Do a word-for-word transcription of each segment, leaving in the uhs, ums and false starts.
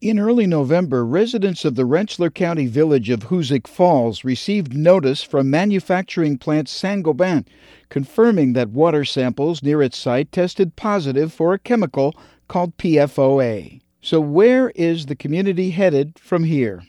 In early November, residents of the Rensselaer County village of Hoosick Falls received notice from manufacturing plant Saint-Gobain, confirming that water samples near its site tested positive for a chemical called P F O A. So where is the community headed from here?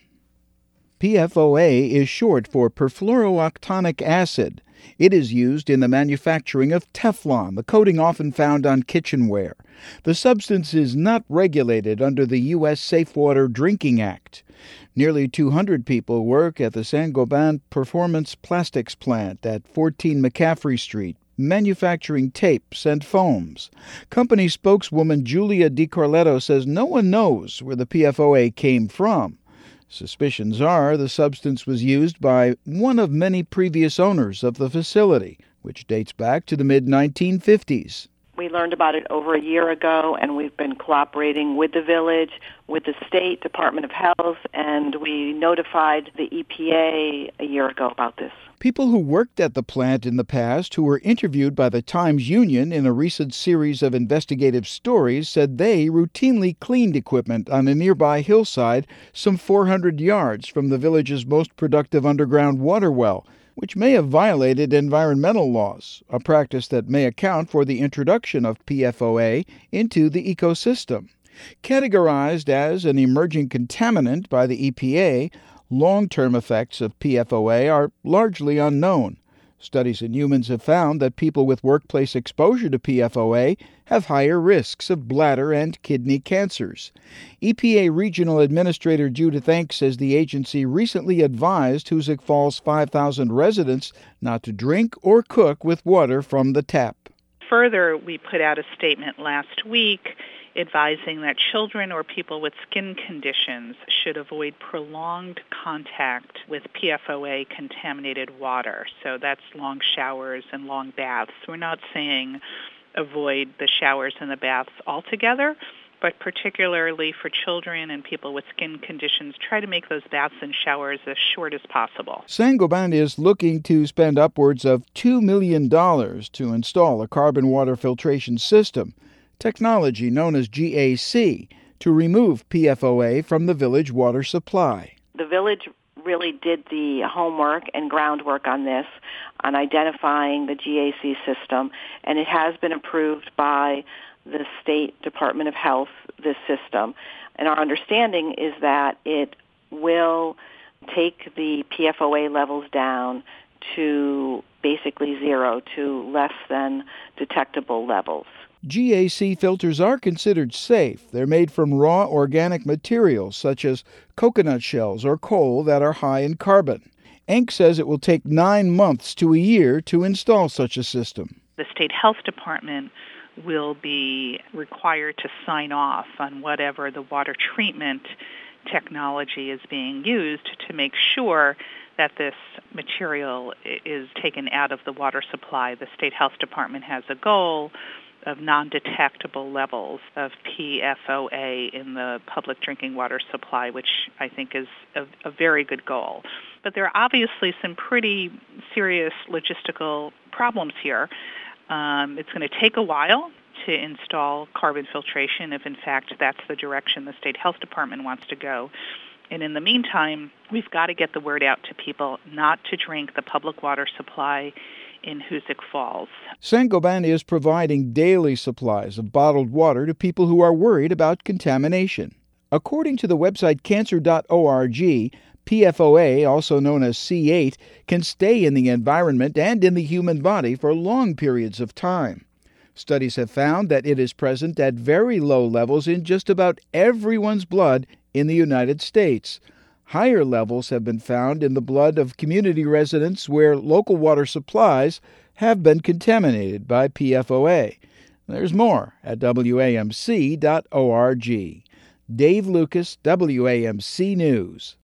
P F O A is short for perfluorooctanoic acid. It is used in the manufacturing of Teflon, the coating often found on kitchenware. The substance is not regulated under the U S Safe Water Drinking Act. Nearly two hundred people work at the Saint-Gobain Performance Plastics plant at fourteen McCaffrey Street, manufacturing tapes and foams. Company spokeswoman Julia DiCarletto says no one knows where the P F O A came from. Suspicions are the substance was used by one of many previous owners of the facility, which dates back to the mid nineteen fifties. We learned about it over a year ago, and we've been cooperating with the village, with the State Department of Health, and we notified the E P A a year ago about this. People who worked at the plant in the past, who were interviewed by the Times-Union in a recent series of investigative stories, said they routinely cleaned equipment on a nearby hillside some four hundred yards from the village's most productive underground water well, which may have violated environmental laws, a practice that may account for the introduction of P F O A into the ecosystem. Categorized as an emerging contaminant by the E P A, long-term effects of P F O A are largely unknown. Studies in humans have found that people with workplace exposure to P F O A have higher risks of bladder and kidney cancers. E P A Regional Administrator Judith Enck says the agency recently advised Hoosick Falls' five thousand residents not to drink or cook with water from the tap. Further, we put out a statement last week advising that children or people with skin conditions should avoid prolonged contact with P F O A-contaminated water. So that's long showers and long baths. We're not saying avoid the showers and the baths altogether, but particularly for children and people with skin conditions, try to make those baths and showers as short as possible. Saint-Gobain is looking to spend upwards of two million dollars to install a carbon water filtration system, technology known as G A C, to remove P F O A from the village water supply. The village really did the homework and groundwork on this, on identifying the G A C system, and it has been approved by the State Department of Health, this system. And our understanding is that it will take the P F O A levels down to basically zero, to less than detectable levels. G A C filters are considered safe. They're made from raw organic materials such as coconut shells or coal that are high in carbon. Enck says it will take nine months to a year to install such a system. The State Health Department will be required to sign off on whatever the water treatment technology is being used to make sure that this material is taken out of the water supply. The State Health Department has a goal of non-detectable levels of P F O A in the public drinking water supply, which I think is a, a very good goal. But there are obviously some pretty serious logistical problems here. Um, it's going to take a while to install carbon filtration if, in fact, that's the direction the State Health Department wants to go. And in the meantime, we've got to get the word out to people not to drink the public water supply in Hoosick Falls. Saint-Gobain is providing daily supplies of bottled water to people who are worried about contamination. According to the website cancer dot org, P F O A, also known as C eight, can stay in the environment and in the human body for long periods of time. Studies have found that it is present at very low levels in just about everyone's blood in the United States. Higher levels have been found in the blood of community residents where local water supplies have been contaminated by P F O A. There's more at W A M C dot org. Dave Lucas, W A M C News.